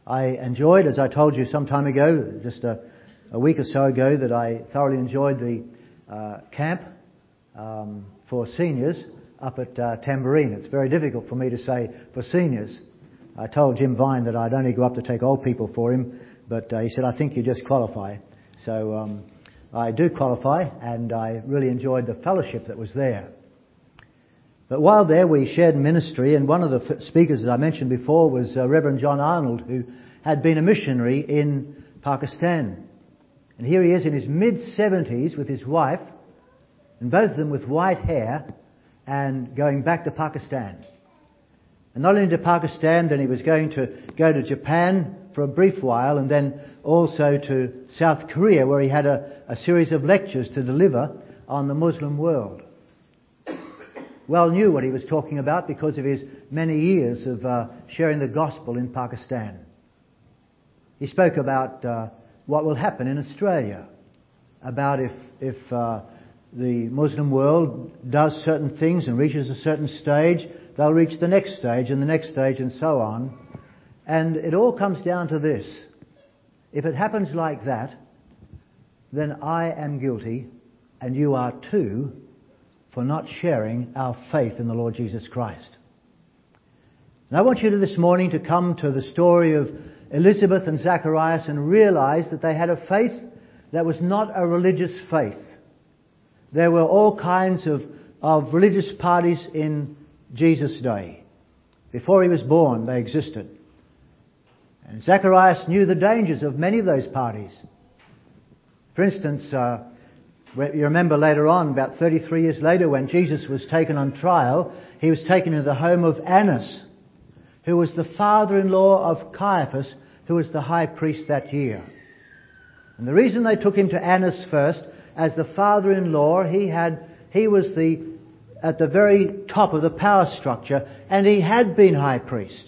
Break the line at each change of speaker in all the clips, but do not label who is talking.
I enjoyed, as I told you some time ago, just a week or so ago, that I thoroughly enjoyed the camp for seniors up at Tamborine. It's very difficult for me to say for seniors. I told Jim Vine that I'd only go up to take old people for him, but he said, I think you just qualify. So I do qualify, and I really enjoyed the fellowship that was there. But while there, we shared ministry, and one of the speakers that I mentioned before was Reverend John Arnold, who had been a missionary in Pakistan. And here he is in his mid-70s with his wife, and both of them with white hair, and going back to Pakistan. And not only to Pakistan, then he was going to go to Japan for a brief while, and then also to South Korea, where he had a series of lectures to deliver on the Muslim world. Well knew what he was talking about because of his many years of sharing the gospel in Pakistan. He spoke about what will happen in Australia, about if the Muslim world does certain things and reaches a certain stage, they'll reach the next stage and the next stage and so on. And it all comes down to this. If it happens like that, then I am guilty, and you are too, for not sharing our faith in the Lord Jesus Christ. And I want you this morning to come to the story of Elizabeth and Zacharias and realize that they had a faith that was not a religious faith. There were all kinds of religious parties in Jesus' day. Before he was born, they existed. And Zacharias knew the dangers of many of those parties. For instance, you remember later on, about 33 years later, when Jesus was taken on trial, he was taken to the home of Annas, who was the father-in-law of Caiaphas, who was the high priest that year. And the reason they took him to Annas first, as the father-in-law, he was at the very top of the power structure, and he had been high priest.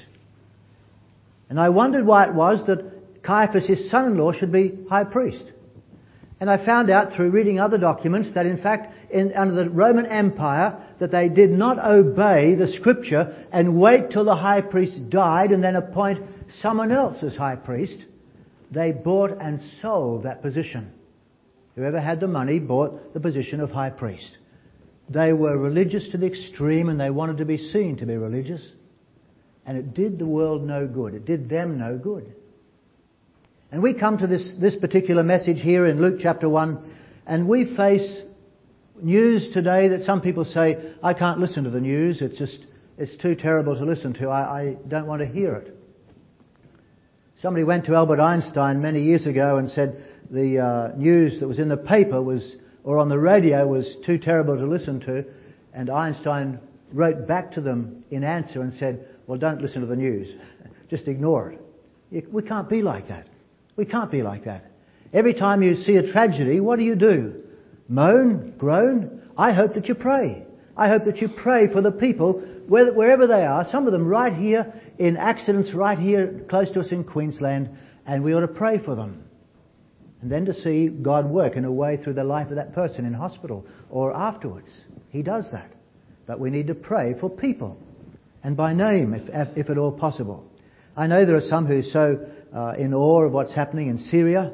And I wondered why it was that Caiaphas, his son-in-law, should be high priest. And I found out through reading other documents that in fact under the Roman Empire that they did not obey the scripture and wait till the high priest died and then appoint someone else as high priest. They bought and sold that position. Whoever had the money bought the position of high priest. They were religious to the extreme, and they wanted to be seen to be religious. And it did the world no good. It did them no good. And we come to this particular message here in Luke chapter 1, and we face news today that some people say, I can't listen to the news, it's too terrible to listen to, I don't want to hear it. Somebody went to Albert Einstein many years ago and said the news that was in the paper or on the radio was too terrible to listen to, and Einstein wrote back to them in answer and said, well, don't listen to the news, just ignore it. We can't be like that. We can't be like that. Every time you see a tragedy, what do? Moan? Groan? I hope that you pray. I hope that you pray for the people wherever they are. Some of them right here in accidents right here close to us in Queensland, and we ought to pray for them. And then to see God work in a way through the life of that person in hospital or afterwards. He does that. But we need to pray for people, and by name if at all possible. I know there are some who are so in awe of what's happening in Syria.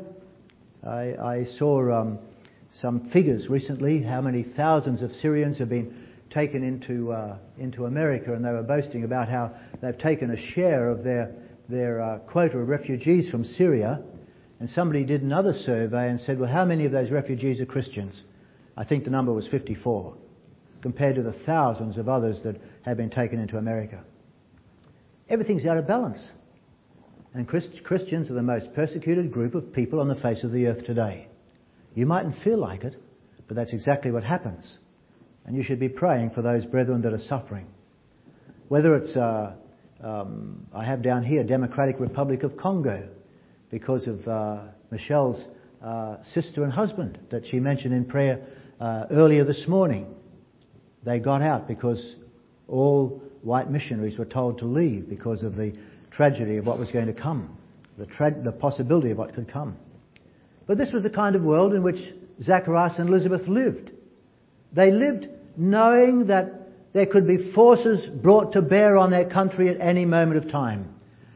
I saw some figures recently, how many thousands of Syrians have been taken into America, and they were boasting about how they've taken a share of their quota of refugees from Syria. And somebody did another survey and said, well, how many of those refugees are Christians? I think the number was 54, compared to the thousands of others that have been taken into America. Everything's out of balance. And Christians are the most persecuted group of people on the face of the earth today. You mightn't feel like it, but that's exactly what happens. And you should be praying for those brethren that are suffering. Whether it's, I have down here, Democratic Republic of Congo, because of Michelle's sister and husband that she mentioned in prayer earlier this morning. They got out because all white missionaries were told to leave because of the tragedy of what was going to come, the possibility of what could come. But this was the kind of world in which Zacharias and Elizabeth lived. They lived knowing that there could be forces brought to bear on their country at any moment of time.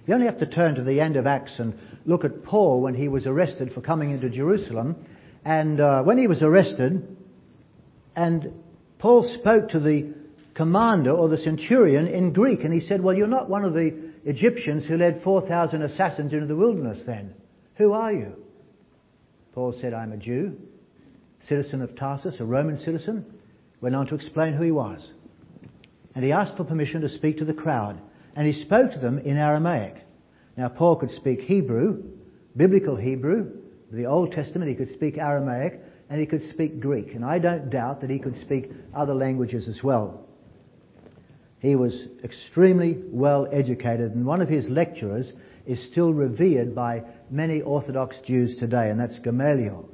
You only have to turn to the end of Acts and look at Paul when he was arrested for coming into Jerusalem. And when he was arrested, and Paul spoke to the commander or the centurion in Greek, and he said, well, you're not one of the Egyptians who led 4,000 assassins into the wilderness then. Who are you? Paul said, I'm a Jew, citizen of Tarsus, a Roman citizen. Went on to explain who he was. And he asked for permission to speak to the crowd. And he spoke to them in Aramaic. Now Paul could speak Hebrew, biblical Hebrew, the Old Testament. He could speak Aramaic, and he could speak Greek. And I don't doubt that he could speak other languages as well. He was extremely well educated, and one of his lecturers is still revered by many Orthodox Jews today, and that's Gamaliel.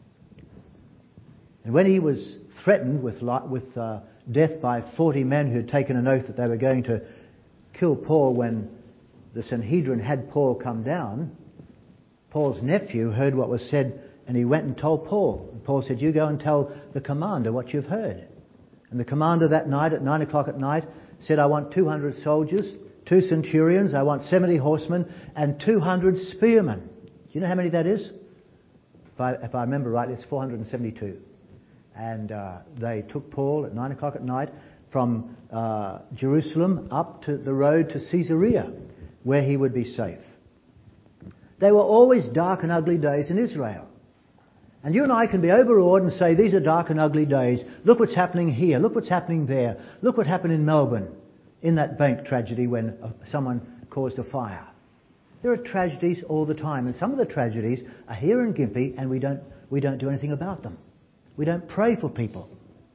And when he was threatened with death by 40 men who had taken an oath that they were going to kill Paul when the Sanhedrin had Paul come down, Paul's nephew heard what was said, and he went and told Paul. And Paul said, you go and tell the commander what you've heard. And the commander that night at 9 o'clock at night said, I want 200 soldiers, 2 centurions, I want 70 horsemen, and 200 spearmen. Do you know how many that is? If I remember right, it's 472. And they took Paul at 9 o'clock at night from Jerusalem up to the road to Caesarea, where he would be safe. They were always dark and ugly days in Israel. And you and I can be overawed and say, these are dark and ugly days. Look what's happening here. Look what's happening there. Look what happened in Melbourne in that bank tragedy when someone caused a fire. There are tragedies all the time. And some of the tragedies are here in Gympie, and we don't do anything about them. We don't pray for people.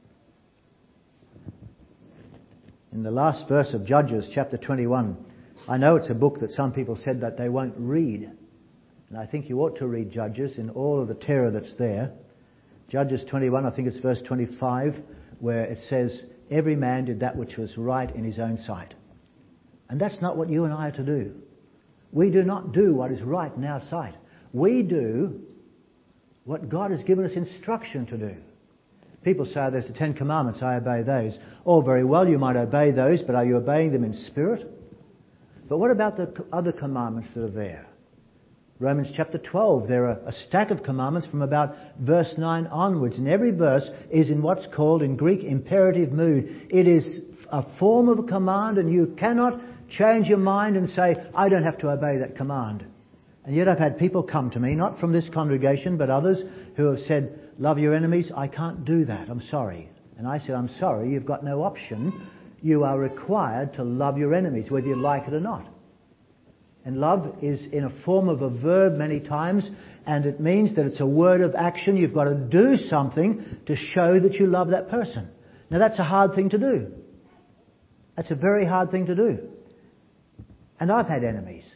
In the last verse of Judges, chapter 21, I know it's a book that some people said that they won't read. And I think you ought to read Judges in all of the terror that's there. Judges 21, I think it's verse 25, where it says, every man did that which was right in his own sight. And that's not what you and I are to do. We do not do what is right in our sight. We do what God has given us instruction to do. People say there's the 10 Commandments, I obey those. All very well, you might obey those, but are you obeying them in spirit? But what about the other commandments that are there? Romans chapter 12, there are a stack of commandments from about verse 9 onwards, and every verse is in what's called in Greek imperative mood. It is a form of a command, and you cannot change your mind and say, I don't have to obey that command. And yet I've had people come to me, not from this congregation, but others, who have said, love your enemies, I can't do that, I'm sorry. And I said, I'm sorry, you've got no option. You are required to love your enemies, whether you like it or not. And love is in a form of a verb many times, and it means that it's a word of action. You've got to do something to show that you love that person. Now that's a hard thing to do. That's a very hard thing to do. And I've had enemies.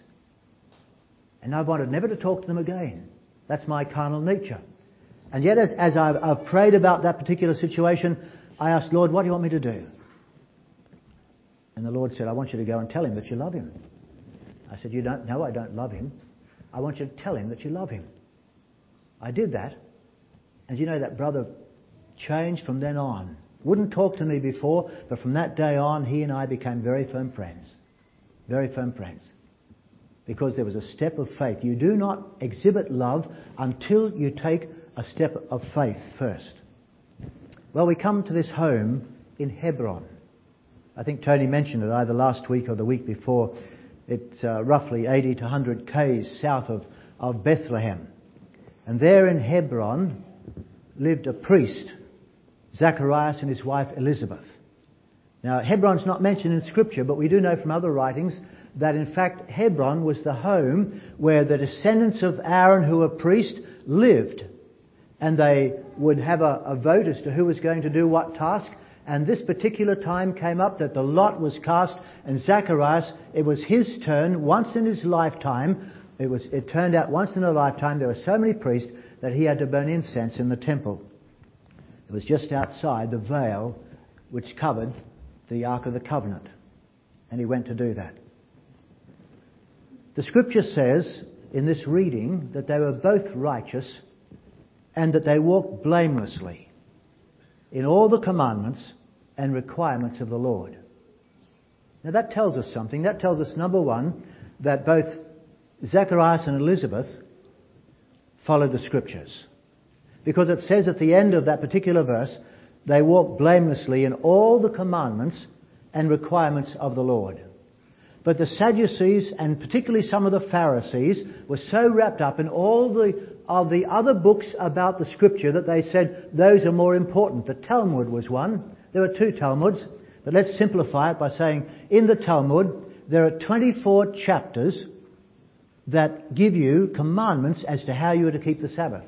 And I've wanted never to talk to them again. That's my carnal nature. And yet as I've prayed about that particular situation, I asked, Lord, what do you want me to do? And the Lord said, I want you to go and tell him that you love him. I said, you don't know I don't love him. I want you to tell him that you love him. I did that. And you know, that brother changed from then on. Wouldn't talk to me before, but from that day on, he and I became very firm friends. Very firm friends. Because there was a step of faith. You do not exhibit love until you take a step of faith first. Well, we come to this home in Hebron. I think Tony mentioned it either last week or the week before. It's roughly 80 to 100 k's south of Bethlehem. And there in Hebron lived a priest, Zacharias, and his wife Elizabeth. Now, Hebron's not mentioned in Scripture, but we do know from other writings that in fact Hebron was the home where the descendants of Aaron, who were priests, lived. And they would have a vote as to who was going to do what task. And this particular time came up that the lot was cast, and Zacharias, it was his turn once in his lifetime. It turned out once in a lifetime there were so many priests that he had to burn incense in the temple. It was just outside the veil which covered the Ark of the Covenant. And he went to do that. The Scripture says in this reading that they were both righteous and that they walked blamelessly in all the commandments and requirements of the Lord. Now that tells us something. That tells us, number one, that both Zacharias and Elizabeth followed the Scriptures. Because it says at the end of that particular verse, they walked blamelessly in all the commandments and requirements of the Lord. But the Sadducees, and particularly some of the Pharisees, were so wrapped up in all the other books about the Scripture that they said those are more important. The Talmud was one. There were 2 Talmuds, but let's simplify it by saying in the Talmud there are 24 chapters that give you commandments as to how you are to keep the Sabbath.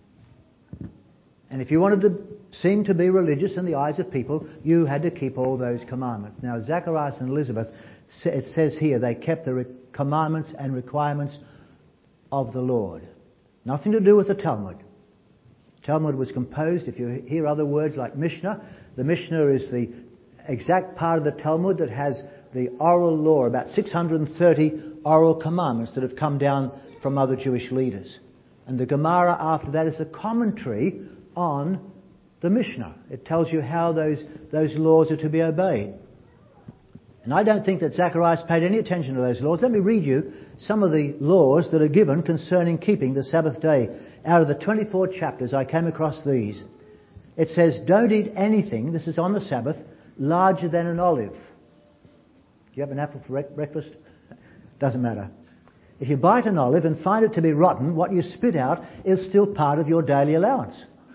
And if you wanted to seem to be religious in the eyes of people, you had to keep all those commandments. Now, Zacharias and Elizabeth, it says here, they kept the commandments and requirements of the Lord. Nothing to do with the Talmud. Talmud was composed, if you hear other words like Mishnah, the Mishnah is the exact part of the Talmud that has the oral law, about 630 oral commandments that have come down from other Jewish leaders. And the Gemara after that is a commentary on the Mishnah. It tells you how those laws are to be obeyed. And I don't think that Zacharias paid any attention to those laws. Let me read you some of the laws that are given concerning keeping the Sabbath day. Out of the 24 chapters, I came across these. It says, don't eat anything, this is on the Sabbath, larger than an olive. Do you have an apple for breakfast? Doesn't matter. If you bite an olive and find it to be rotten, what you spit out is still part of your daily allowance.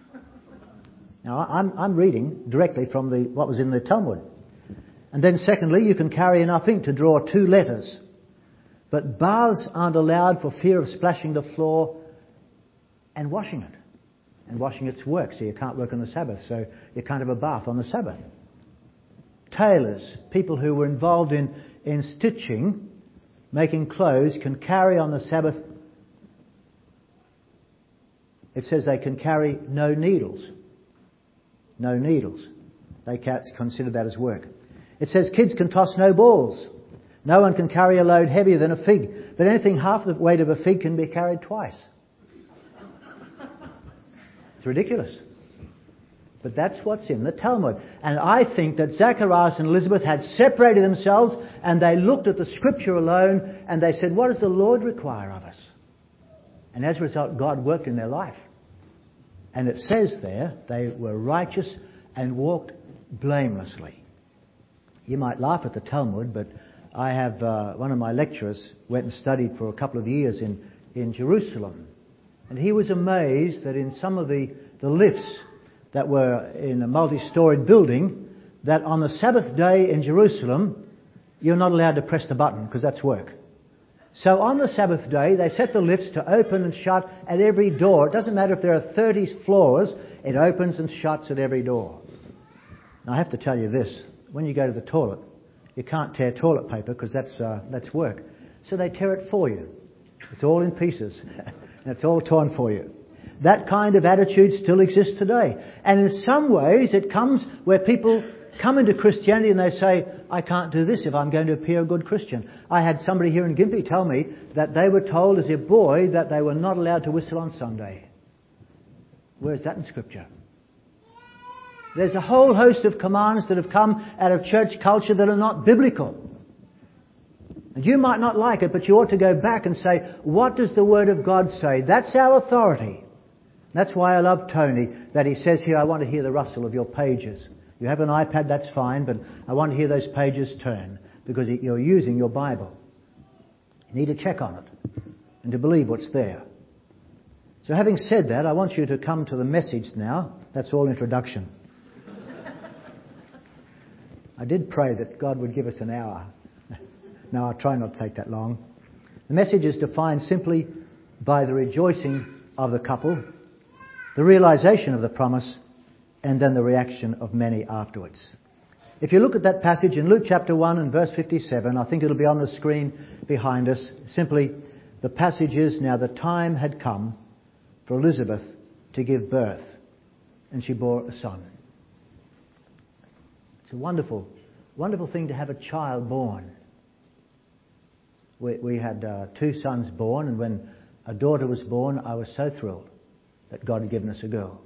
Now, I'm reading directly from what was in the Talmud. And then secondly, you can carry enough ink to draw 2 letters. But baths aren't allowed for fear of splashing the floor and washing it. And washing it's work, so you can't work on the Sabbath, so you can't have a bath on the Sabbath. Tailors, people who were involved in stitching, making clothes, can carry on the Sabbath. It says they can carry no needles. No needles. They can't consider that as work. It says kids can toss no balls. No one can carry a load heavier than a fig. But anything half the weight of a fig can be carried twice. It's ridiculous. But that's what's in the Talmud. And I think that Zacharias and Elizabeth had separated themselves and they looked at the Scripture alone and they said, what does the Lord require of us? And as a result, God worked in their life. And it says there, they were righteous and walked blamelessly. You might laugh at the Talmud, but I have one of my lecturers went and studied for a couple of years in Jerusalem. And he was amazed that in some of the lifts that were in a multi-storied building, that on the Sabbath day in Jerusalem, you're not allowed to press the button because that's work. So on the Sabbath day, they set the lifts to open and shut at every door. It doesn't matter if there are 30 floors, it opens and shuts at every door. Now I have to tell you this, when you go to the toilet, you can't tear toilet paper because that's work. So they tear it for you. It's all in pieces. And it's all torn for you. That kind of attitude still exists today. And in some ways it comes where people come into Christianity and they say, I can't do this if I'm going to appear a good Christian. I had somebody here in Gympie tell me that they were told as a boy that they were not allowed to whistle on Sunday. Where's that in Scripture? There's a whole host of commands that have come out of church culture that are not biblical. And you might not like it, but you ought to go back and say, what does the Word of God say? That's our authority. That's why I love Tony, that he says here, I want to hear the rustle of your pages. You have an iPad, that's fine, but I want to hear those pages turn, because you're using your Bible. You need to check on it and to believe what's there. So having said that, I want you to come to the message now. That's all introduction. I did pray that God would give us an hour. No, I'll try not to take that long. The message is defined simply by the rejoicing of the couple, the realization of the promise, and then the reaction of many afterwards. If you look at that passage in Luke chapter 1 and verse 57, I think it'll be on the screen behind us. Simply, the passage is, now the time had come for Elizabeth to give birth, and she bore a son. It's a wonderful, wonderful thing to have a child born. We had 2 sons born, and when a daughter was born, I was so thrilled that God had given us a girl.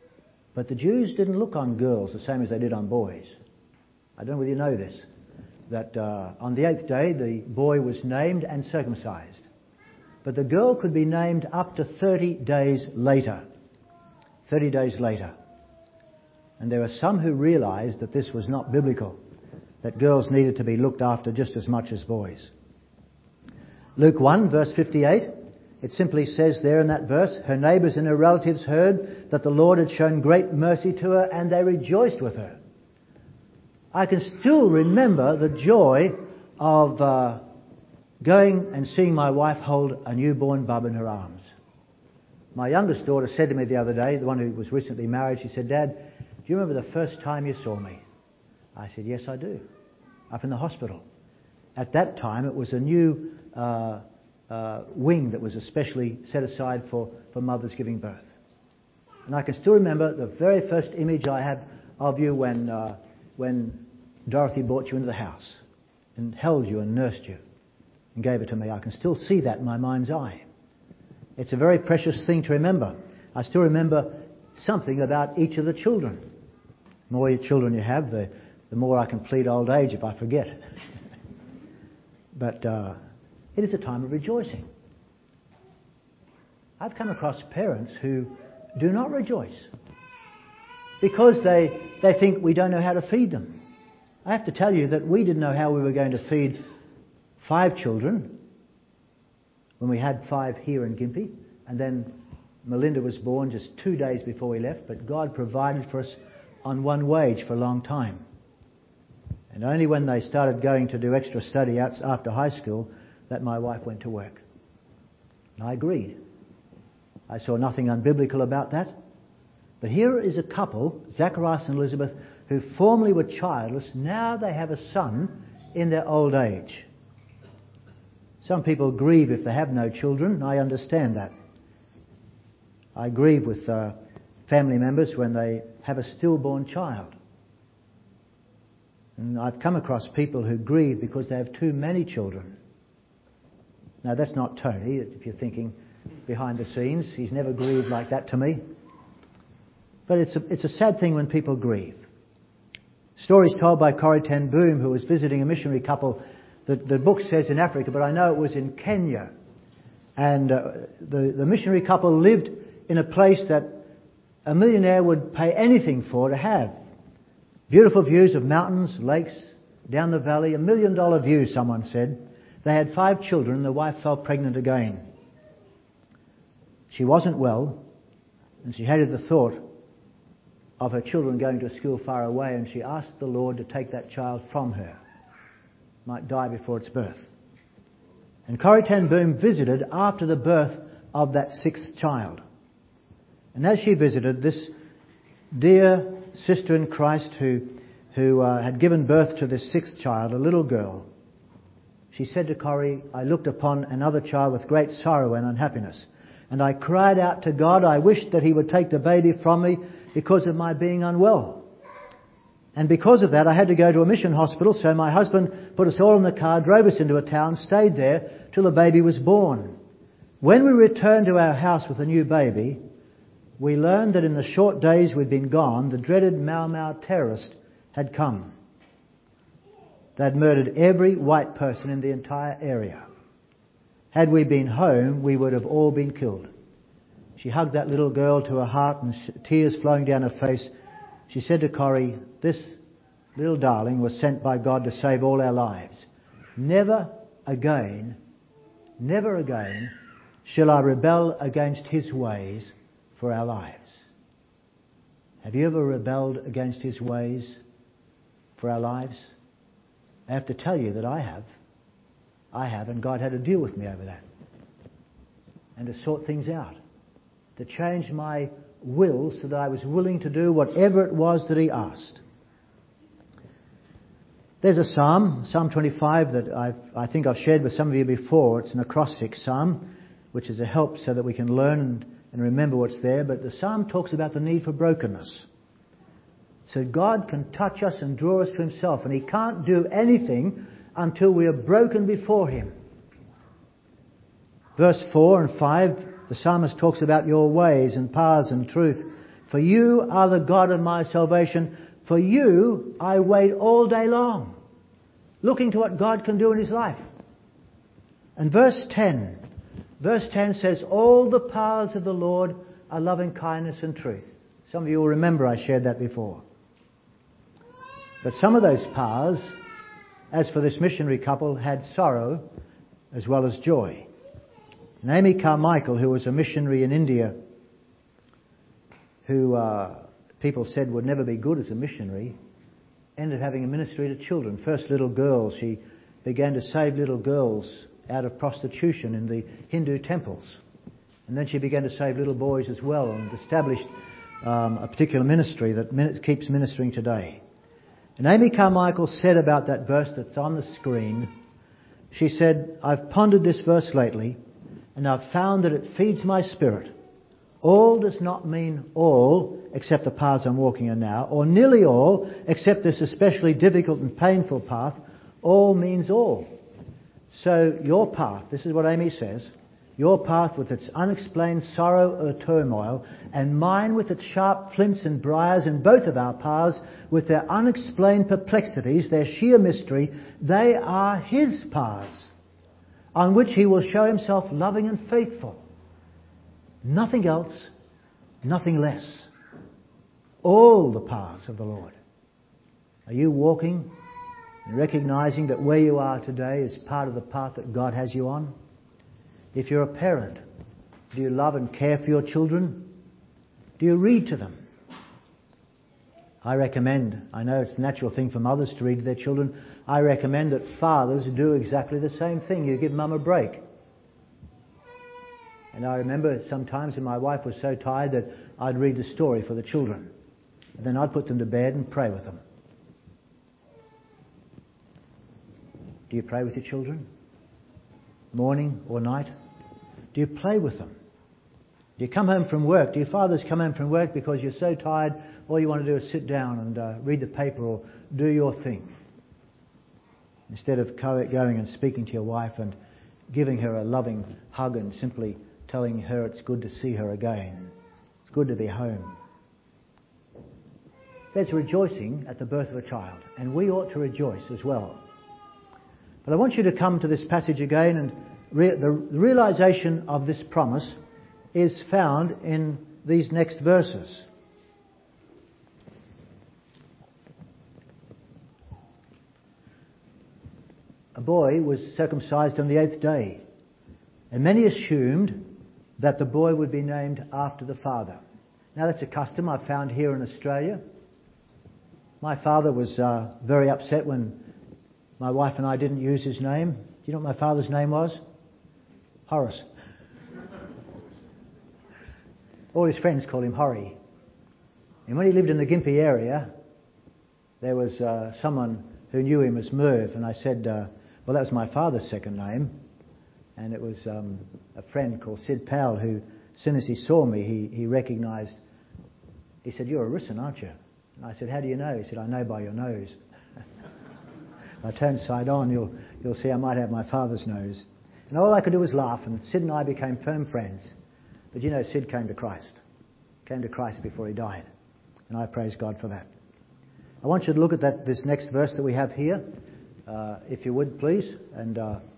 But the Jews didn't look on girls the same as they did on boys. I don't know whether you know this. that on the 8th day the boy was named and circumcised. But the girl could be named up to 30 days later. 30 days later. And there were some who realised that this was not biblical, that girls needed to be looked after just as much as boys. Luke 1 verse 58, it simply says there in that verse, her neighbours and her relatives heard that the Lord had shown great mercy to her and they rejoiced with her. I can still remember the joy of going and seeing my wife hold a newborn bub in her arms. My youngest daughter said to me the other day, the one who was recently married, she said, "Dad, do you remember the first time you saw me?" I said, "Yes, I do. Up in the hospital." At that time, it was a new wing that was especially set aside for mothers giving birth. And I can still remember the very first image I had of you when Dorothy brought you into the house and held you and nursed you and gave it to me. I can still see that in my mind's eye. It's a very precious thing to remember. I still remember something about each of the children. The more children you have, the more I can plead old age if I forget. But it is a time of rejoicing. I've come across parents who do not rejoice because they think we don't know how to feed them. I have to tell you that we didn't know how we were going to feed 5 children when we had 5 here in Gympie, and then Melinda was born just 2 days before we left, but God provided for us on one wage for a long time. And only when they started going to do extra study after high school that my wife went to work. And I agreed. I saw nothing unbiblical about that. But here is a couple, Zacharias and Elizabeth, who formerly were childless. Now they have a son in their old age. Some people grieve if they have no children. I understand that. I grieve with family members when they have a stillborn child. And I've come across people who grieve because they have too many children. Now that's not Tony, if you're thinking behind the scenes. He's never grieved like that to me. But it's a sad thing when people grieve. Stories told by Corrie ten Boom, who was visiting a missionary couple. The book says in Africa, but I know it was in Kenya. And the missionary couple lived in a place that a millionaire would pay anything for to have. Beautiful views of mountains, lakes, down the valley, $1 million view, someone said. They had 5 children and the wife fell pregnant again. She wasn't well and she hated the thought of her children going to a school far away, and she asked the Lord to take that child from her. Might die before its birth. And Corrie ten Boom visited after the birth of that 6th child. And as she visited, this dear sister in Christ who had given birth to this 6th child, a little girl, she said to Corrie, "I looked upon another child with great sorrow and unhappiness, and I cried out to God, I wished that He would take the baby from me because of my being unwell. And because of that, I had to go to a mission hospital, so my husband put us all in the car, drove us into a town, stayed there till the baby was born. When we returned to our house with the new baby, we learned that in the short days we'd been gone, the dreaded Mau Mau terrorist had come. They'd murdered every white person in the entire area. Had we been home, we would have all been killed." She hugged that little girl to her heart and tears flowing down her face. She said to Corrie, "This little darling was sent by God to save all our lives. Never again shall I rebel against His ways for our lives." Have you ever rebelled against His ways for our lives? I have to tell you that I have. And God had to deal with me over that. And to sort things out. To change my will so that I was willing to do whatever it was that He asked. There's a psalm, Psalm 25, that I think I've shared with some of you before. It's an acrostic psalm, which is a help so that we can learn and remember what's there. But the psalm talks about the need for brokenness. So God can touch us and draw us to Himself, and He can't do anything until we are broken before Him. Verse 4 and 5, the psalmist talks about your ways and paths and truth. "For you are the God of my salvation. For you I wait all day long." looking to what God can do in his life. And verse 10 says, all the paths of the Lord are loving kindness and truth. Some of you will remember I shared that before. But some of those paths, as for this missionary couple, had sorrow as well as joy. And Amy Carmichael, who was a missionary in India, who people said would never be good as a missionary, ended up having a ministry to children. First little girls. She began to save little girls out of prostitution in the Hindu temples. And then she began to save little boys as well, and established a particular ministry that keeps ministering today. And Amy Carmichael said about that verse that's on the screen, she said, I've pondered this verse lately, and I've found that it feeds my spirit. All does not mean all, except the paths I'm walking in now, or nearly all, except this especially difficult and painful path. All means all. So your path, this is what Amy says, your path with its unexplained sorrow or turmoil, and mine with its sharp flints and briars, and both of our paths with their unexplained perplexities, their sheer mystery, they are his paths, on which he will show himself loving and faithful. Nothing else, nothing less. All the paths of the Lord. Are you walking and recognizing that where you are today is part of the path that God has you on? If you're a parent, do you love and care for your children? Do you read to them? I know it's a natural thing for mothers to read to their children. I recommend that fathers do exactly the same thing. You give mum a break. And I remember sometimes when my wife was so tired that I'd read the story for the children. And then I'd put them to bed and pray with them. Do you pray with your children? Morning or night? Do you play with them? Do you come home from work? Do your fathers come home from work because you're so tired, all you want to do is sit down and read the paper or do your thing? Instead of going and speaking to your wife and giving her a loving hug and simply telling her it's good to see her again. It's good to be home. There's rejoicing at the birth of a child, and we ought to rejoice as well. But I want you to come to this passage again, and the realization of this promise is found in these next verses. A boy was circumcised on the 8th day, and many assumed that the boy would be named after the father. Now that's a custom I found here in Australia. My father was very upset when my wife and I didn't use his name. Do you know what my father's name was? Horace. All his friends called him Horry. And when he lived in the Gympie area, there was someone who knew him as Merv, and I said, well, that was my father's second name. And it was a friend called Sid Powell who, as soon as he saw me, he recognised. He said, "You're a Risson, aren't you?" And I said, "How do you know?" He said, "I know by your nose." If I turn side on, you'll see I might have my father's nose. And all I could do was laugh, and Sid and I became firm friends. But you know, Sid came to Christ. Came to Christ before he died. And I praise God for that. I want you to look at this next verse that we have here, if you would, please. And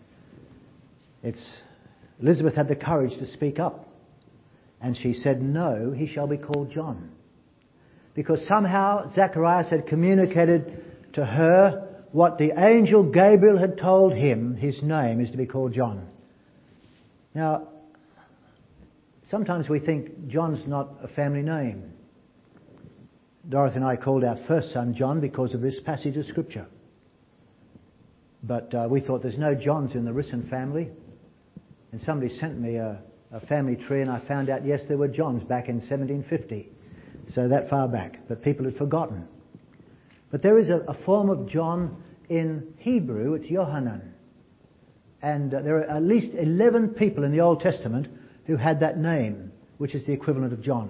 Elizabeth had the courage to speak up. And she said, "No, he shall be called John." Because somehow Zacharias had communicated to her what the angel Gabriel had told him. His name is to be called John. Now, sometimes we think John's not a family name. Dorothy and I called our first son John because of this passage of Scripture. But we thought there's no Johns in the Risson family. And somebody sent me a family tree, and I found out, yes, there were Johns back in 1750. So that far back. But people had forgotten. But there is a form of John in Hebrew. It's Yohanan. And there are at least 11 people in the Old Testament who had that name, which is the equivalent of John.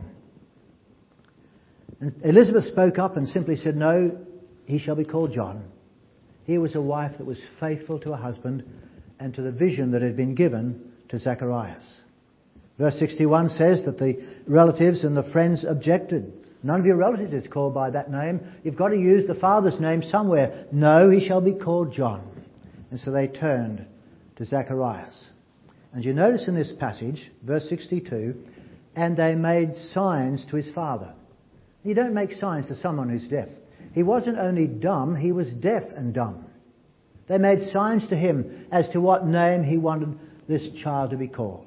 And Elizabeth spoke up and simply said, "No, he shall be called John." Here was a wife that was faithful to her husband and to the vision that had been given to Zacharias. Verse 61 says that the relatives and the friends objected. None of your relatives is called by that name. You've got to use the father's name somewhere. No, he shall be called John. And so they turned to Zacharias. And you notice in this passage, verse 62, and they made signs to his father. You don't make signs to someone who's deaf. He wasn't only dumb, he was deaf and dumb. They made signs to him as to what name he wanted this child to be called.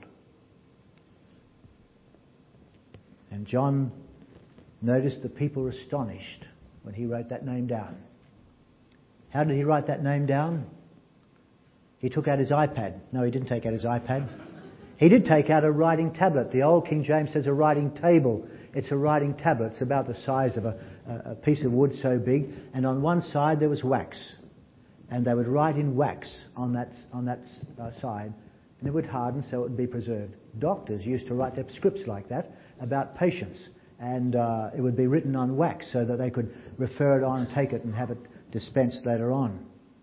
And John noticed the people were astonished when he wrote that name down. How did he write that name down? He took out his iPad. No, he didn't take out his iPad. He did take out a writing tablet. The old King James says a writing table. It's a writing tablet. It's about the size of a piece of wood so big. And on one side there was wax. And they would write in wax on that side. And it would harden so it would be preserved. Doctors used to write their scripts like that about patients. And it would be written on wax so that they could refer it on and take it and have it dispensed later on.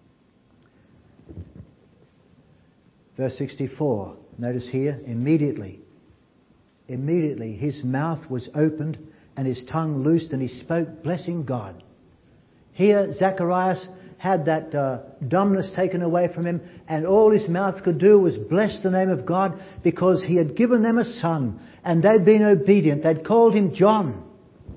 Verse 64, notice here, immediately his mouth was opened and his tongue loosed and he spoke, blessing God. Here Zacharias had that dumbness taken away from him, and all his mouth could do was bless the name of God because he had given them a son and they'd been obedient. They'd called him John.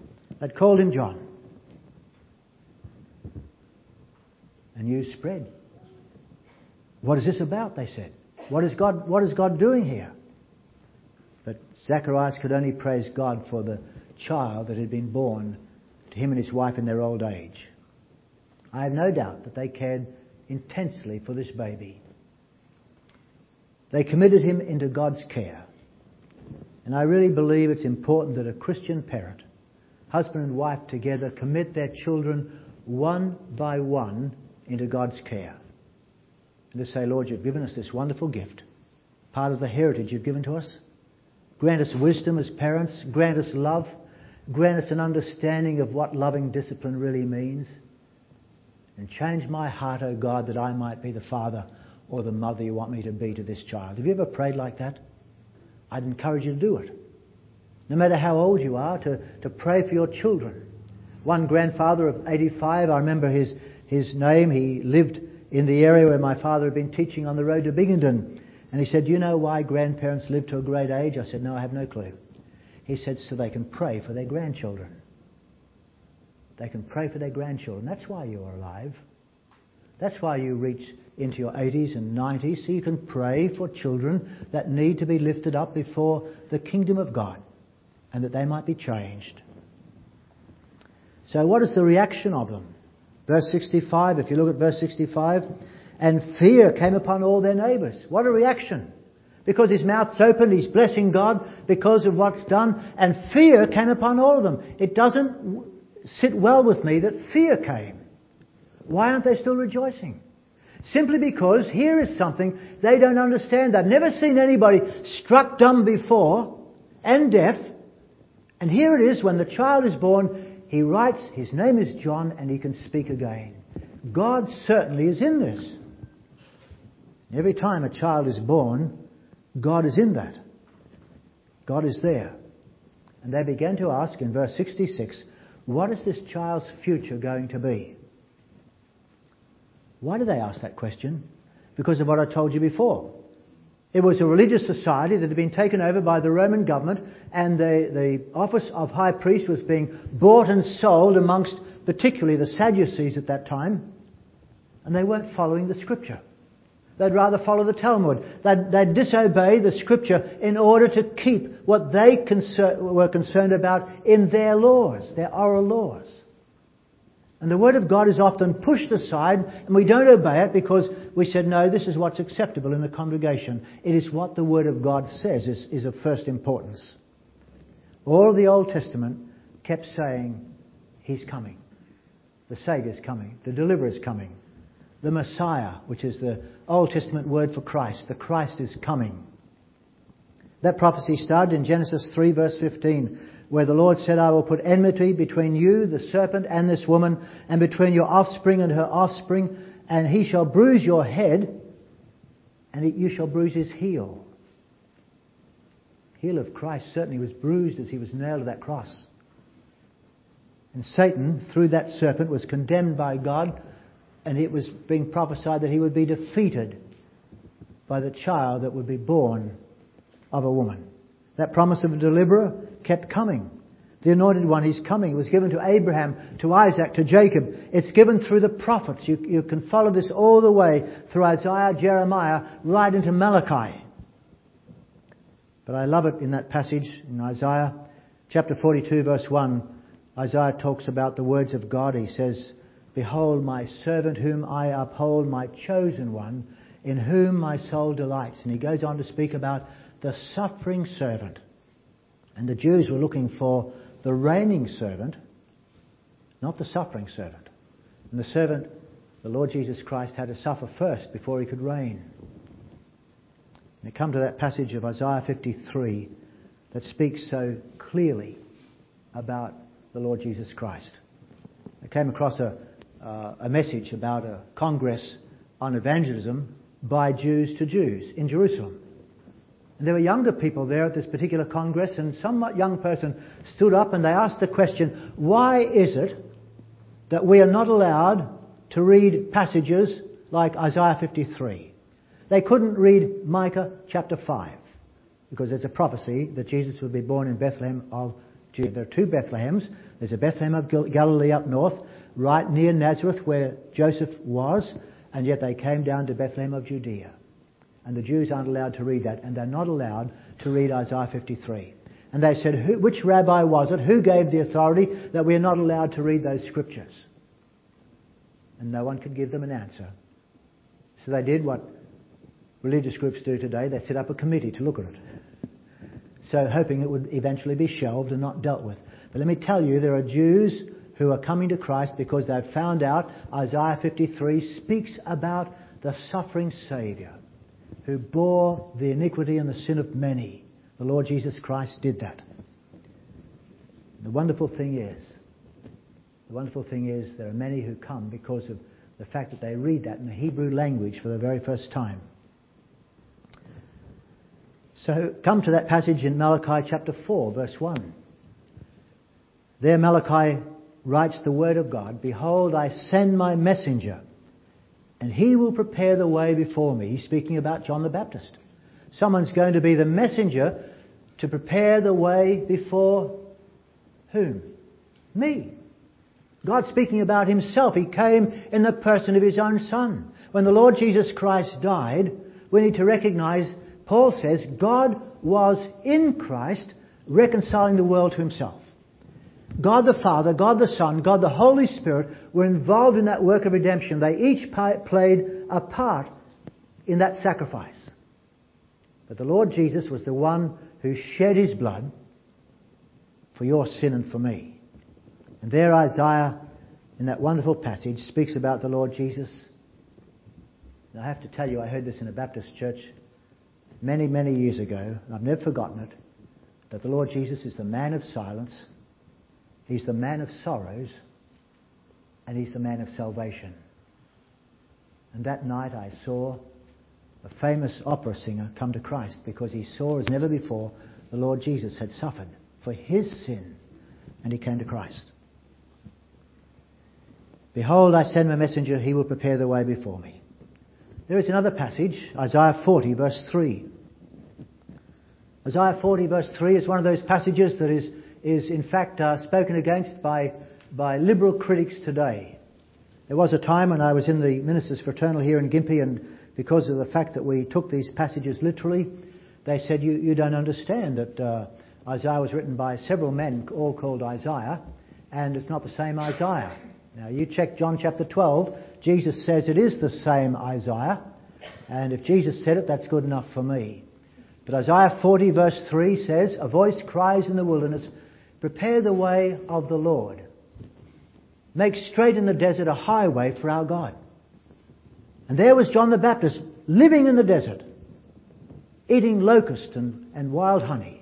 And news spread. What is this about, they said. What is God doing here? But Zacharias could only praise God for the child that had been born to him and his wife in their old age. I have no doubt that they cared intensely for this baby. They committed him into God's care. And I really believe it's important that a Christian parent, husband and wife together, commit their children one by one into God's care. And to say, Lord, you've given us this wonderful gift, part of the heritage you've given to us. Grant us wisdom as parents, grant us love, grant us an understanding of what loving discipline really means. And change my heart, O God, that I might be the father or the mother you want me to be to this child. Have you ever prayed like that? I'd encourage you to do it. No matter how old you are, to pray for your children. One grandfather of 85, I remember his name, he lived in the area where my father had been teaching on the road to Binghamton. And he said, do you know why grandparents live to a great age? I said, no, I have no clue. He said, so they can pray for their grandchildren. They can pray for their grandchildren. That's why you're alive. That's why you reach into your 80s and 90s, so you can pray for children that need to be lifted up before the kingdom of God and that they might be changed. So what is the reaction of them? Verse 65, if you look at verse 65, and fear came upon all their neighbours. What a reaction. Because his mouth's open, he's blessing God because of what's done, and fear came upon all of them. It doesn't sit well with me that fear came. Why aren't they still rejoicing? Simply because here is something they don't understand. They've never seen anybody struck dumb before and deaf. And here it is, when the child is born, he writes, his name is John, and he can speak again. God certainly is in this. Every time a child is born, God is in that. God is there. And they began to ask in verse 66, what is this child's future going to be? Why did they ask that question? Because of what I told you before. It was a religious society that had been taken over by the Roman government, and the office of high priest was being bought and sold amongst particularly the Sadducees at that time. And they weren't following the Scripture. They'd rather follow the Talmud. They'd disobey the Scripture in order to keep what they were concerned about in their laws, their oral laws. And the Word of God is often pushed aside, and we don't obey it because we said, no, this is what's acceptable in the congregation. It is what the Word of God says is of first importance. All of the Old Testament kept saying, He's coming. The Saviour's coming. The Deliverer's coming. The Messiah, which is the Old Testament word for Christ. The Christ is coming. That prophecy started in Genesis 3 verse 15, where the Lord said, I will put enmity between you, the serpent, and this woman, and between your offspring and her offspring, and he shall bruise your head, and you shall bruise his heel. heel of Christ certainly was bruised as he was nailed to that cross. And Satan, through that serpent, was condemned by God, and it was being prophesied that he would be defeated by the child that would be born of a woman. That promise of a deliverer kept coming. The anointed one, he's coming. It was given to Abraham, to Isaac, to Jacob. It's given through the prophets. You can follow this all the way through Isaiah, Jeremiah, right into Malachi. But I love it in that passage in Isaiah, chapter 42, verse 1. Isaiah talks about the words of God. He says, "Behold my servant whom I uphold, my chosen one, in whom my soul delights." And he goes on to speak about the suffering servant. And the Jews were looking for the reigning servant, not the suffering servant. And the servant, the Lord Jesus Christ, had to suffer first before he could reign. And you come to that passage of Isaiah 53 that speaks so clearly about the Lord Jesus Christ. I came across a message about a congress on evangelism by Jews to Jews in Jerusalem. And there were younger people there at this particular congress, and some young person stood up and they asked the question, why is it that we are not allowed to read passages like Isaiah 53? They couldn't read Micah chapter 5, because there's a prophecy that Jesus would be born in Bethlehem of Judah. There are two Bethlehems. There's a Bethlehem of Galilee up north, right near Nazareth where Joseph was, and yet they came down to Bethlehem of Judea. And the Jews aren't allowed to read that, and they're not allowed to read Isaiah 53. And they said, which rabbi was it? Who gave the authority that we are not allowed to read those scriptures? And no one could give them an answer. So they did what religious groups do today. They set up a committee to look at it. So hoping it would eventually be shelved and not dealt with. But let me tell you, there are Jews who are coming to Christ because they've found out Isaiah 53 speaks about the suffering Saviour who bore the iniquity and the sin of many. The Lord Jesus Christ did that. The wonderful thing is there are many who come because of the fact that they read that in the Hebrew language for the very first time. So come to that passage in Malachi chapter 4, verse 1. There Malachi writes the word of God, "Behold, I send my messenger, and he will prepare the way before me." He's speaking about John the Baptist. Someone's going to be the messenger to prepare the way before whom? Me. God speaking about himself. He came in the person of his own Son. When the Lord Jesus Christ died, we need to recognize, Paul says, God was in Christ reconciling the world to himself. God the Father, God the Son, God the Holy Spirit were involved in that work of redemption. They each played a part in that sacrifice. But the Lord Jesus was the one who shed his blood for your sin and for me. And there Isaiah, in that wonderful passage, speaks about the Lord Jesus. And I have to tell you, I heard this in a Baptist church many, many years ago, and I've never forgotten it, that the Lord Jesus is the man of silence, he's the man of sorrows, and he's the man of salvation. And that night I saw a famous opera singer come to Christ because he saw as never before the Lord Jesus had suffered for his sin, and he came to Christ. "Behold, I send my messenger, he will prepare the way before me." There is another passage, Isaiah 40, verse 3. Isaiah 40, verse 3 is one of those passages that is in fact spoken against by liberal critics today. There was a time when I was in the Ministers' Fraternal here in Gympie, and because of the fact that we took these passages literally, they said, you don't understand that Isaiah was written by several men, all called Isaiah, and it's not the same Isaiah. Now you check John chapter 12, Jesus says it is the same Isaiah, and if Jesus said it, that's good enough for me. But Isaiah 40 verse 3 says, "A voice cries in the wilderness, prepare the way of the Lord. Make straight in the desert a highway for our God." And there was John the Baptist living in the desert, eating locust and wild honey.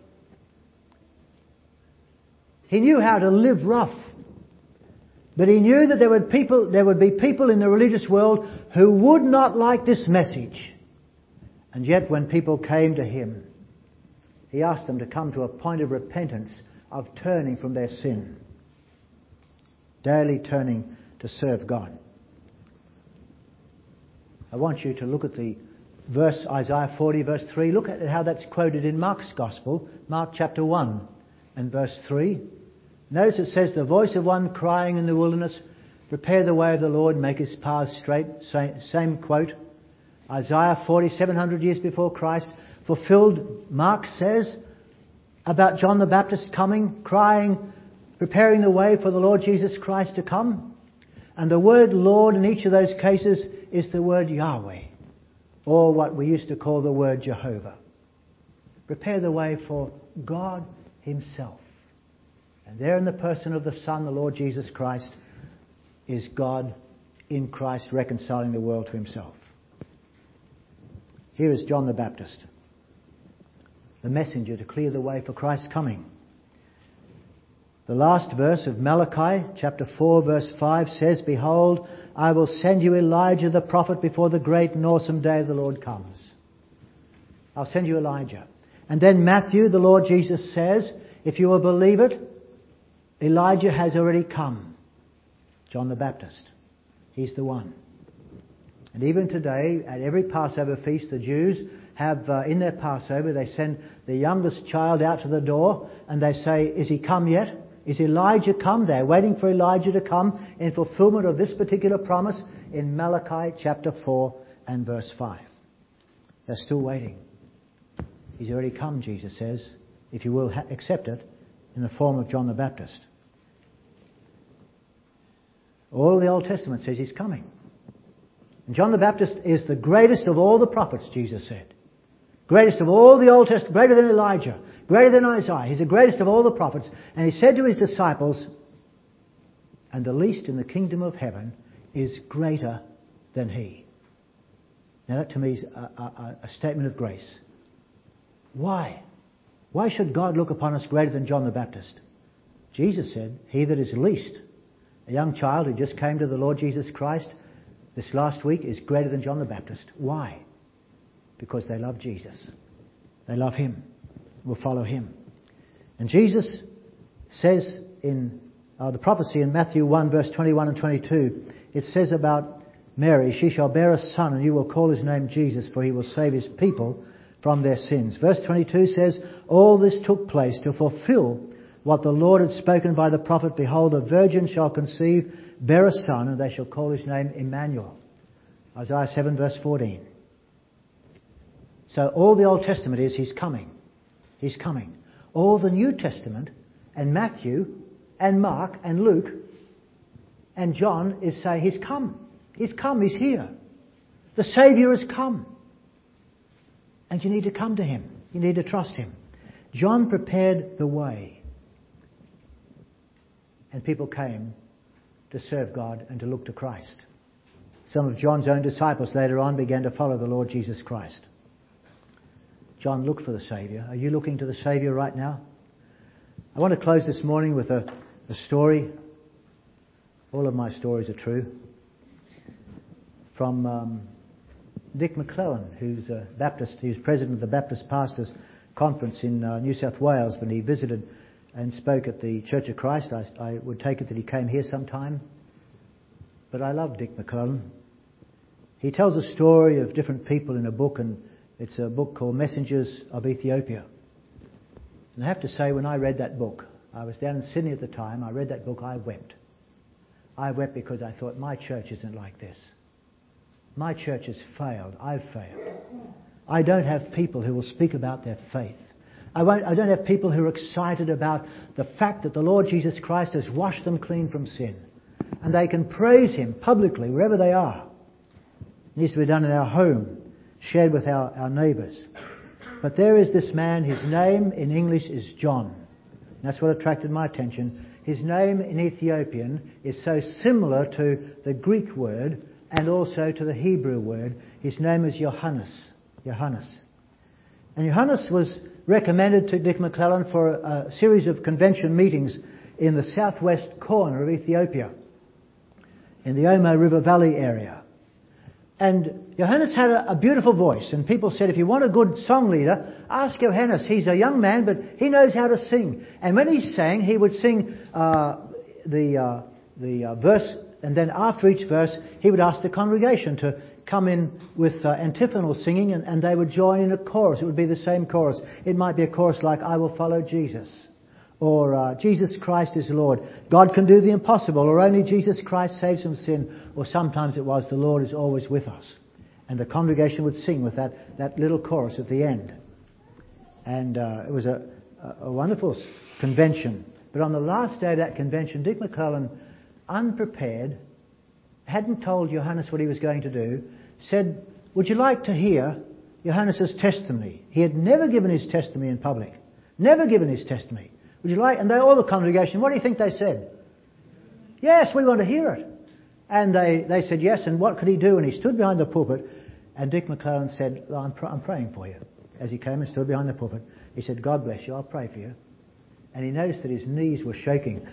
He knew how to live rough. But he knew that there would be people in the religious world who would not like this message. And yet when people came to him, He asked them to come to a point of repentance, of turning from their sin. Daily turning to serve God. I want you to look at the verse, Isaiah 40 verse 3. Look at how that's quoted in Mark's Gospel, Mark chapter 1 and verse 3. Notice it says, the voice of one crying in the wilderness, prepare the way of the Lord, make his paths straight. Same quote. Isaiah 40, 700 years before Christ, fulfilled, Mark says, about John the Baptist coming, crying, preparing the way for the Lord Jesus Christ to come. And the word Lord in each of those cases is the word Yahweh, or what we used to call the word Jehovah. Prepare the way for God Himself. And there in the person of the Son, the Lord Jesus Christ, is God in Christ reconciling the world to Himself. Here is John the Baptist, the messenger to clear the way for Christ's coming. The last verse of Malachi, chapter 4, verse 5 says, behold, I will send you Elijah the prophet before the great and awesome day of the Lord comes. I'll send you Elijah. And then Matthew, the Lord Jesus says, if you will believe it, Elijah has already come. John the Baptist. He's the one. And even today, at every Passover feast, the Jews have, in their Passover, they send the youngest child out to the door and they say, is he come yet? Is Elijah come? They're waiting for Elijah to come in fulfillment of this particular promise in Malachi chapter 4 and verse 5. They're still waiting. He's already come, Jesus says, if you will accept it, in the form of John the Baptist. All the Old Testament says He's coming. And John the Baptist is the greatest of all the prophets, Jesus said. Greatest of all the Old Testament, greater than Elijah, greater than Isaiah. He's the greatest of all the prophets. And He said to His disciples, and the least in the kingdom of heaven is greater than he. Now that to me is a statement of grace. Why? Why should God look upon us greater than John the Baptist? Jesus said, he that is least, a young child who just came to the Lord Jesus Christ this last week, is greater than John the Baptist. Why? Because they love Jesus. They love Him. Will follow Him. And Jesus says in the prophecy in Matthew 1 verse 21 and 22, it says about Mary, she shall bear a son and you will call his name Jesus, for he will save his people from their sins. Verse 22 says, all this took place to fulfill what the Lord had spoken by the prophet, behold, a virgin shall conceive, bear a son, and they shall call his name Emmanuel. Isaiah 7 verse 14. So all the Old Testament is He's coming. He's coming. All the New Testament and Matthew and Mark and Luke and John is saying He's come. He's come. He's here. The Saviour has come. And you need to come to Him. You need to trust Him. John prepared the way. And people came to serve God and to look to Christ. Some of John's own disciples later on began to follow the Lord Jesus Christ. John looked for the Saviour. Are you looking to the Saviour right now? I want to close this morning with a story. All of my stories are true. From Dick McClellan, who's a Baptist. He was president of the Baptist Pastors Conference in New South Wales when he visited and spoke at the Church of Christ. I would take it that he came here sometime. But I love Dick McClellan. He tells a story of different people in a book, and it's a book called Messengers of Ethiopia. And I have to say, when I read that book, I was down in Sydney at the time, I read that book, I wept. I wept because I thought, my church isn't like this. My church has failed. I've failed. I don't have people who will speak about their faith. I don't have people who are excited about the fact that the Lord Jesus Christ has washed them clean from sin. And they can praise Him publicly wherever they are. It needs to be done in our home, shared with our neighbours. But there is this man, his name in English is John. That's what attracted my attention. His name in Ethiopian is so similar to the Greek word and also to the Hebrew word. His name is Johannes. Johannes. And Johannes was recommended to Dick McClellan for a series of convention meetings in the southwest corner of Ethiopia, in the Omo River Valley area. And Johannes had a beautiful voice, and people said, if you want a good song leader, ask Johannes. He's a young man, but he knows how to sing. And when he sang, he would sing the verse, and then after each verse, he would ask the congregation to come in with antiphonal singing, and they would join in a chorus. It would be the same chorus. It might be a chorus like, I will follow Jesus, or Jesus Christ is Lord. God can do the impossible, or only Jesus Christ saves from sin, or sometimes it was, the Lord is always with us. And the congregation would sing with that little chorus at the end. And it was a wonderful convention. But on the last day of that convention, Dick McClellan, unprepared, hadn't told Johannes what he was going to do, said, would you like to hear Johannes' testimony? He had never given his testimony in public. Never given his testimony. Would you like? And all the congregation, what do you think they said? Yes, we want to hear it. And they said yes, and what could he do? And he stood behind the pulpit, and Dick McClellan said, I'm praying for you. As he came and stood behind the pulpit, he said, God bless you, I'll pray for you. And he noticed that his knees were shaking.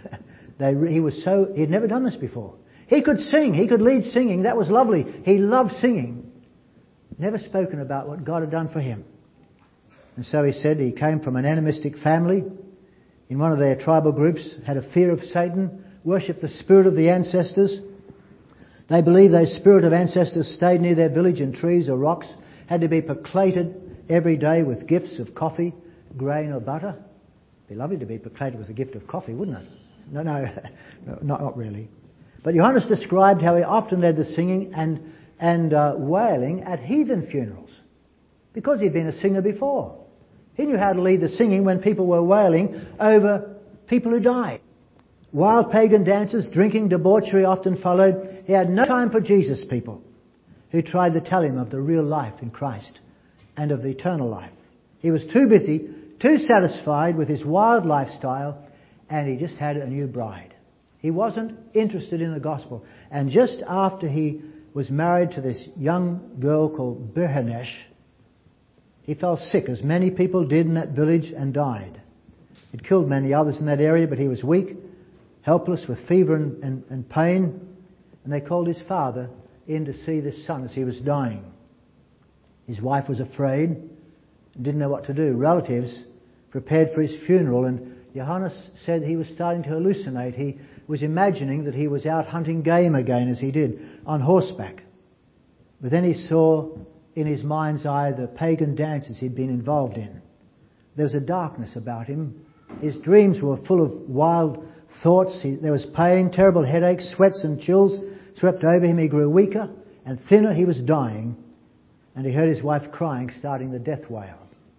He had never done this before. He could sing, he could lead singing, that was lovely. He loved singing. Never spoken about what God had done for him. And so he said he came from an animistic family. In one of their tribal groups, had a fear of Satan, worshipped the spirit of the ancestors. They believed those spirit of ancestors stayed near their village in trees or rocks, had to be placated every day with gifts of coffee, grain or butter. It'd be lovely to be placated with a gift of coffee, wouldn't it? No, not really. But Johannes described how he often led the singing and wailing at heathen funerals, because he'd been a singer before. He knew how to lead the singing when people were wailing over people who died. Wild pagan dances, drinking, debauchery often followed. He had no time for Jesus people who tried to tell him of the real life in Christ and of the eternal life. He was too busy, too satisfied with his wild lifestyle, and he just had a new bride. He wasn't interested in the gospel. And just after he was married to this young girl called Berhanesh, he fell sick, as many people did in that village, and died. It killed many others in that area, but he was weak, helpless, with fever and pain, and they called his father in to see this son as he was dying. His wife was afraid and didn't know what to do. Relatives prepared for his funeral, and Johannes said he was starting to hallucinate. He was imagining that he was out hunting game again, as he did, on horseback. But then he saw in his mind's eye the pagan dances he'd been involved in. There was a darkness about him. His dreams were full of wild thoughts. There was pain, terrible headaches, sweats and chills swept over him. He grew weaker and thinner. He was dying. And he heard his wife crying, starting the death wail.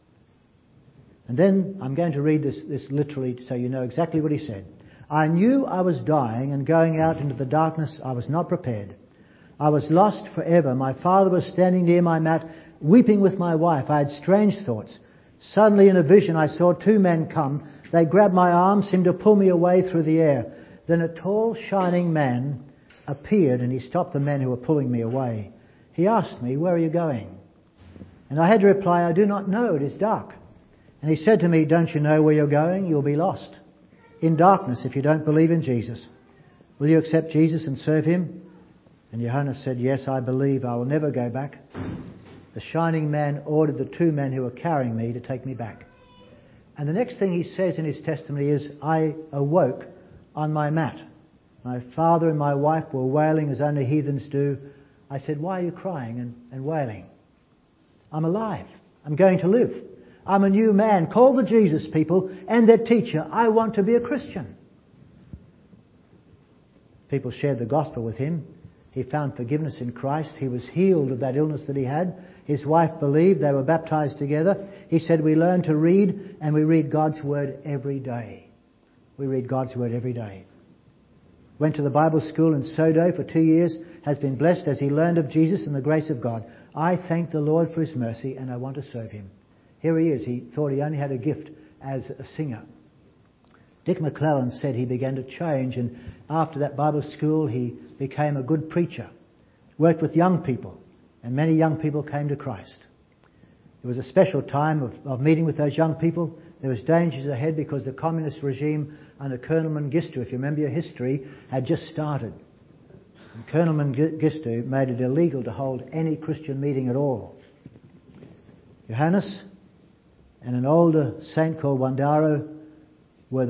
And then I'm going to read this literally so you know exactly what he said. I knew I was dying and going out into the darkness. I was not prepared. I was lost forever. My father was standing near my mat, weeping with my wife. I had strange thoughts. Suddenly in a vision I saw two men come. They grabbed my arm, seemed to pull me away through the air. Then a tall, shining man appeared, and he stopped the men who were pulling me away. He asked me, where are you going? And I had to reply, I do not know, it is dark. And he said to me, don't you know where you're going? You'll be lost in darkness if you don't believe in Jesus. Will you accept Jesus and serve him? And Johannes said, yes, I believe. I will never go back. The shining man ordered the two men who were carrying me to take me back. And the next thing he says in his testimony is, I awoke on my mat. My father and my wife were wailing as only heathens do. I said, why are you crying and wailing? I'm alive. I'm going to live. I'm a new man. Call the Jesus people and their teacher. I want to be a Christian. People shared the gospel with him. He found forgiveness in Christ. He was healed of that illness that he had. His wife believed. They were baptized together. He said, we learn to read, and we read God's Word every day. We read God's Word every day. Went to the Bible school in Sodo for 2 years. Has been blessed as he learned of Jesus and the grace of God. I thank the Lord for his mercy, and I want to serve him. Here he is. He thought he only had a gift as a singer. Dick McClellan said he began to change, and after that Bible school he became a good preacher, worked with young people, and many young people came to Christ. It was a special time of meeting with those young people. There was dangers ahead because the communist regime under Colonel Mengistu, if you remember your history, had just started. And Colonel Mengistu made it illegal to hold any Christian meeting at all. Johannes and an older saint called Wandaro were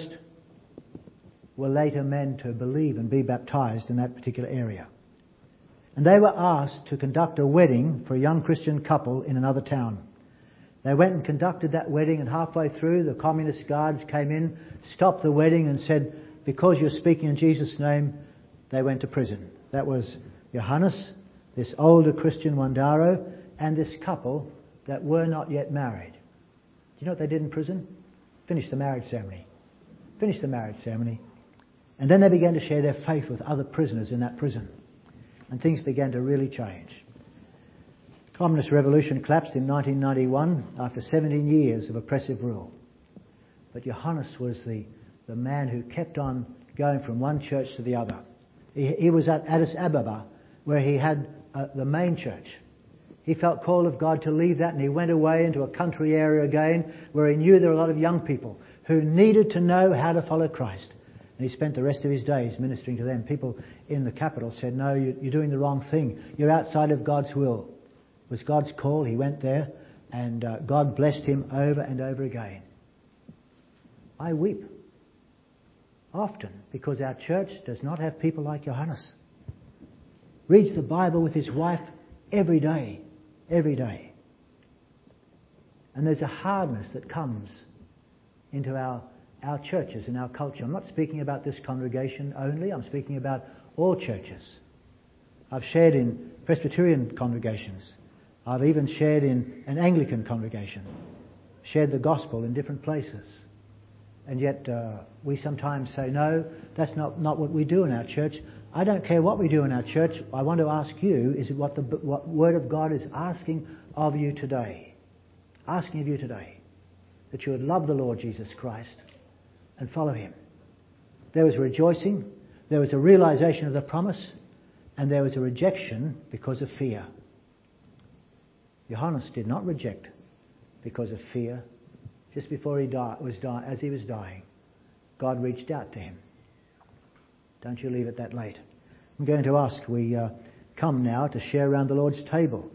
later men to believe and be baptized in that particular area. And they were asked to conduct a wedding for a young Christian couple in another town. They went and conducted that wedding, and halfway through the communist guards came in, stopped the wedding and said, because you're speaking in Jesus' name, they went to prison. That was Johannes, this older Christian Wandaro, and this couple that were not yet married. Do you know what they did in prison? Finished the marriage ceremony. And then they began to share their faith with other prisoners in that prison. And things began to really change. The Communist Revolution collapsed in 1991 after 17 years of oppressive rule. But Johannes was the man who kept on going from one church to the other. He was at Addis Ababa, where he had the main church. He felt called of God to leave that, and he went away into a country area again where he knew there were a lot of young people who needed to know how to follow Christ. And he spent the rest of his days ministering to them. People in the capital said, no, you're doing the wrong thing. You're outside of God's will. It was God's call. He went there, and God blessed him over and over again. I weep often because our church does not have people like Johannes. Reads the Bible with his wife every day. And there's a hardness that comes into our churches and our culture. I'm not speaking about this congregation only. I'm speaking about all churches. I've shared in Presbyterian congregations. I've even shared in an Anglican congregation. Shared the gospel in different places. And yet we sometimes say, no, that's not what we do in our church. I don't care what we do in our church. I want to ask you, is it what Word of God is asking of you today? Asking of you today. That you would love the Lord Jesus Christ and follow Him. There was rejoicing, there was a realization of the promise, and there was a rejection because of fear. Johannes did not reject because of fear. Just before as he was dying, God reached out to him. Don't you leave it that late. I'm going to ask we come now to share around the Lord's table.